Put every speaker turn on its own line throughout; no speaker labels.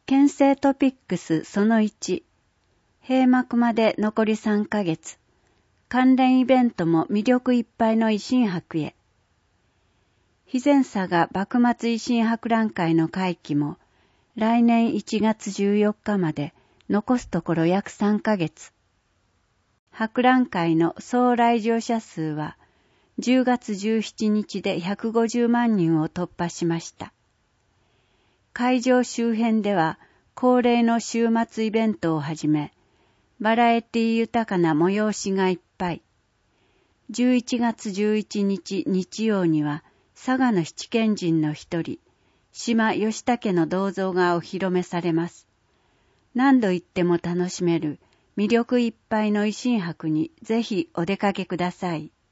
県政トピックスその1、閉幕まで残り3ヶ月、関連イベントも魅力いっぱいの維新博へ。肥前佐賀幕末維新博覧会の会期も来年1月14日まで残すところ約3ヶ月。博覧会の総来場者数は10月17日で150万人を突破しました。会場周辺では恒例の週末イベントをはじめ、バラエティ豊かな催しがいっぱい。11月11日日曜には佐賀の七賢人の一人、島義武の銅像がお披露目されます。何度行っても楽しめる魅力いっぱいの維新博にぜひお出かけください。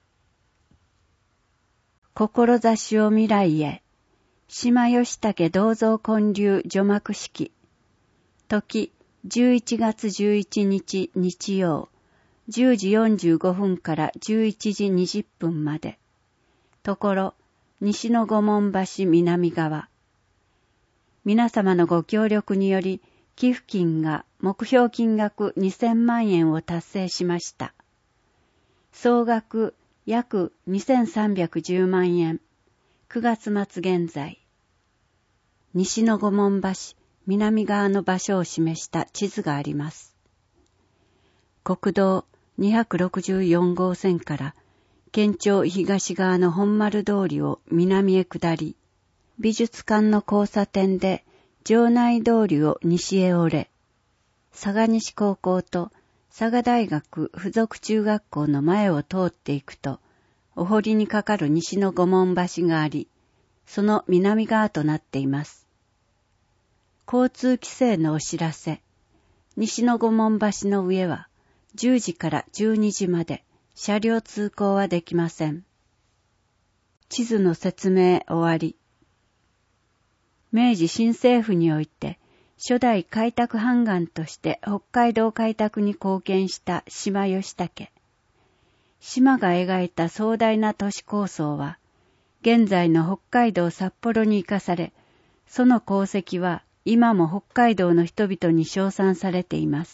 志を未来へ。島義武銅像建立除幕式。時、11月11日日曜、10時45分から11時20分まで。ところ、西の御門橋南側。皆様のご協力により、寄付金が目標金額2000万円を達成しました。総額約2310万円。9月末現在。西の御門橋南側の場所を示した地図があります。国道264号線から県庁東側の本丸通りを南へ下り、美術館の交差点で城内通りを西へ折れ、佐賀西高校と佐賀大学附属中学校の前を通っていくと、お堀にかかる西の御門橋があり、その南側となっています。交通規制のお知らせ。西の御門橋の上は10時から12時まで車両通行はできません。地図の説明終わり。明治新政府において初代開拓判官として北海道開拓に貢献した島義武。島が描いた壮大な都市構想は現在の北海道札幌に生かされ、その功績は今も北海道の人々に称賛されています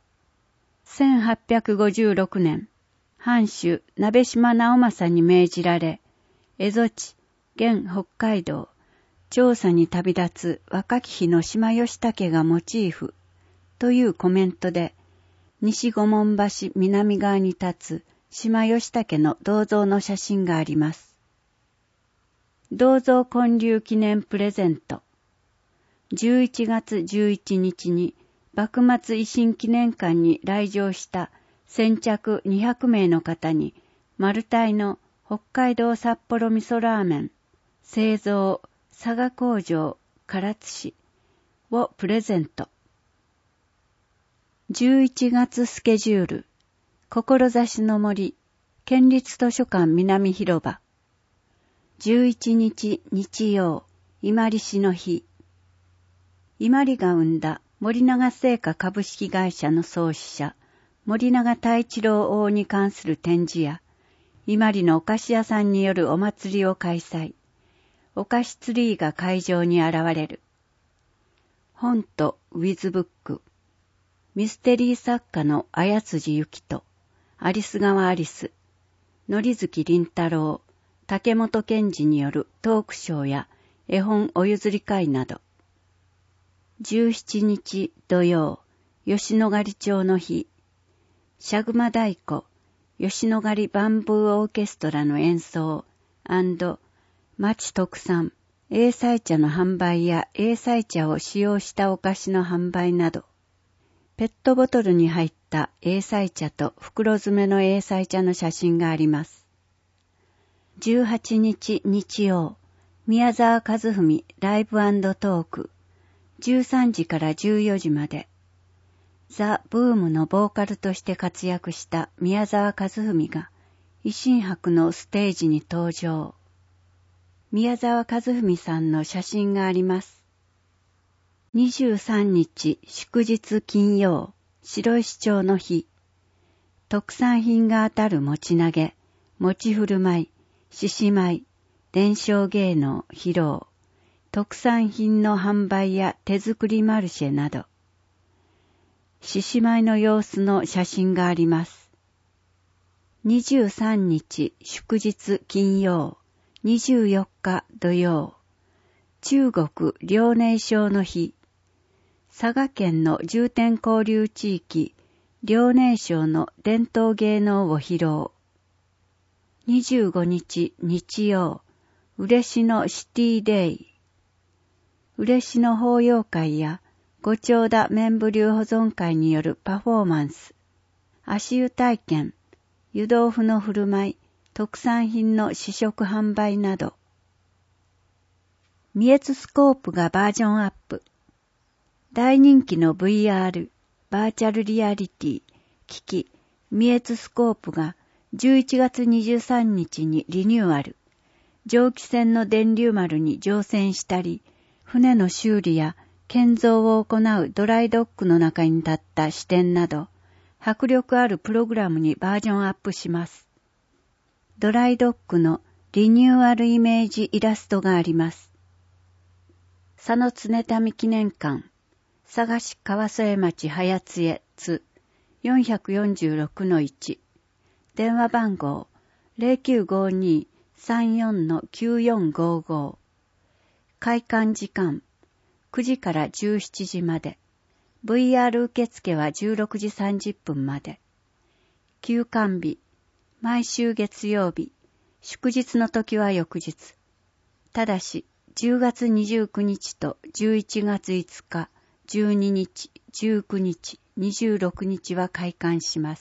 。1856年、藩主鍋島直政に命じられ、蝦夷地、現北海道、調査に旅立つ若き日の島義武がモチーフというコメントで、西御門橋南側に立つ島義武の銅像の写真があります。銅像建立記念プレゼント。11月11日に幕末維新記念館に来場した先着200名の方にマルタイの北海道札幌味噌ラーメン製造佐賀工場唐津市をプレゼント。11月スケジュール。志の森県立図書館南広場。11日日曜伊万里市の日。伊万里が生んだ森永製菓株式会社の創始者森永太一郎王に関する展示や伊万里のお菓子屋さんによるお祭りを開催。お菓子ツリーが会場に現れる。本とウィズブック。ミステリー作家の綾辻ゆきとアリス川アリス、則月麟太郎、竹本健二によるトークショーや絵本お譲り会など。17日土曜、吉野ヶ里町の日。シャグマ太鼓、吉野ヶ里バンブーオーケストラの演奏&町特産、英菜茶の販売や英菜茶を使用したお菓子の販売など。ペットボトルに入った英菜茶と袋詰めの英菜茶の写真があります。18日日曜、宮沢和文ライブ&トーク。13時から14時まで。ザ・ブームのボーカルとして活躍した宮沢和文が維新博のステージに登場。宮沢和文さんの写真があります。23日祝日金曜、白石町の日。特産品が当たる餅投げ、餅振る舞い、獅子舞、伝承芸能披露。 特産品の販売や手作りマルシェなど、獅子舞の様子の写真があります。23日祝日金曜、24日土曜、中国遼寧省の日、佐賀県の重点交流地域遼寧省の伝統芸能を披露。25日日曜、嬉野シティデイ。嬉野法要会や五丁田麺部流保存会によるパフォーマンス、足湯体験、湯豆腐の振る舞い、特産品の試食販売など。ミエツスコープがバージョンアップ。大人気の VR、バーチャルリアリティ、機器、ミエツスコープが11月23日にリニューアル。蒸気船の電流丸に乗船したり、船の修理や建造を行うドライドックの中に立った支店など、迫力あるプログラムにバージョンアップします。ドライドックのリニューアルイメージイラストがあります。佐野常民記念館、佐賀市川添町早津江津 446-1、電話番号 0952-34-9455、開館時間9時から17時まで、VR 受付は16時30分まで。休館日、毎週月曜日、祝日の時は翌日。ただし、10月29日と11月5日、12日、19日、26日は開館します。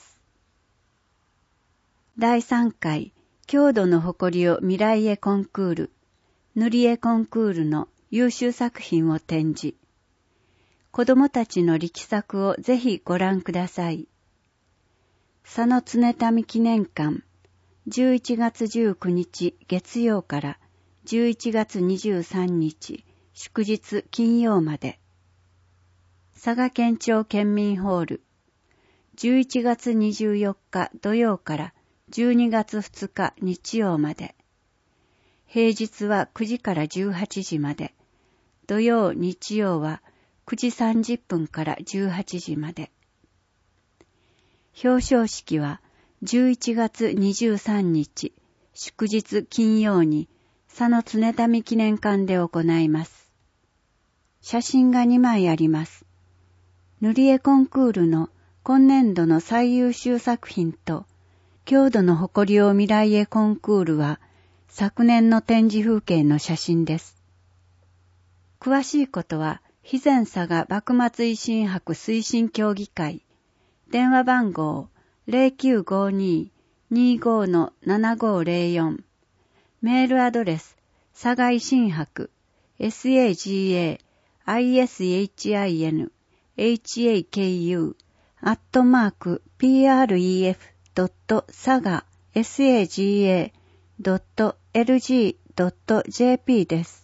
第3回、郷土の誇りを未来へコンクール、塗り絵コンクールの優秀作品を展示。子供たちの力作をぜひご覧ください。佐野常民記念館、11月19日月曜から11月23日祝日金曜まで。佐賀県庁県民ホール、11月24日土曜から12月2日日曜まで。平日は9時から18時まで。土曜、日曜は9時30分から18時まで。表彰式は11月23日祝日金曜に佐野常民記念館で行います。写真が2枚あります。塗り絵コンクールの今年度の最優秀作品と郷土の誇りを未来へコンクールは昨年の展示風景の写真です。詳しいことは肥前佐賀幕末維新博推進協議会、電話番号 0952-25-7504、メールアドレス佐賀維新博 sagaishinhaku@pref.saga.saga.lg.jp です。